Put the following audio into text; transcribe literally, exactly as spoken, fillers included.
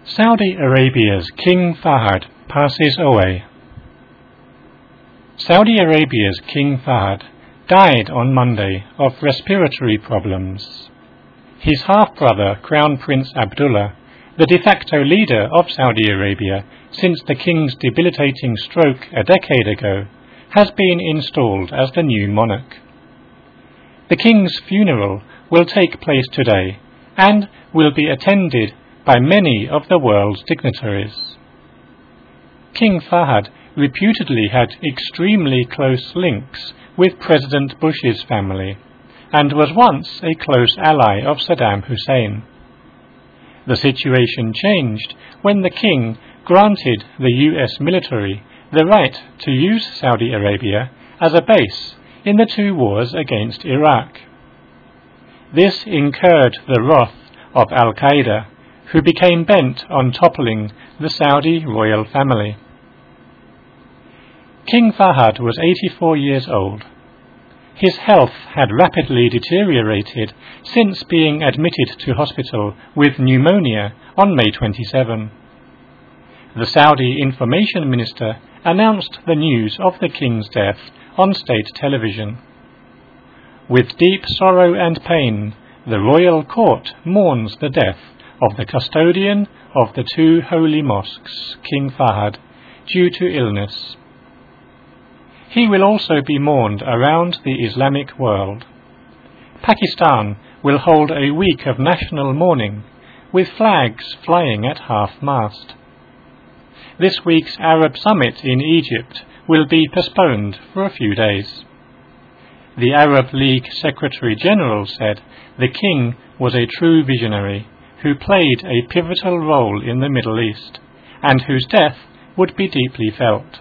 Saudi Arabia's King Fahd passes away. Saudi Arabia's King Fahd died on Monday of respiratory problems. His half-brother, Crown Prince Abdullah, the de facto leader of Saudi Arabia since the king's debilitating stroke a decade ago, has been installed as the new monarch. The king's funeral will take place today and will be attended by many of the world's dignitaries. King Fahd reputedly had extremely close links with President Bush's family and was once a close ally of Saddam Hussein. The situation changed when the king granted the U S military the right to use Saudi Arabia as a base in the two wars against Iraq. This incurred the wrath of Al-Qaeda, who became bent on toppling the Saudi royal family. King Fahd was eighty-four years old. His health had rapidly deteriorated since being admitted to hospital with pneumonia on May twenty-seventh. The Saudi Information Minister announced the news of the king's death on state television. With deep sorrow and pain, the royal court mourns the death of the custodian of the two holy mosques, King Fahd, due to illness. He will also be mourned around the Islamic world. Pakistan will hold a week of national mourning, with flags flying at half-mast. This week's Arab summit in Egypt will be postponed for a few days. The Arab League Secretary-General said the king was a true visionary who played a pivotal role in the Middle East, and whose death would be deeply felt.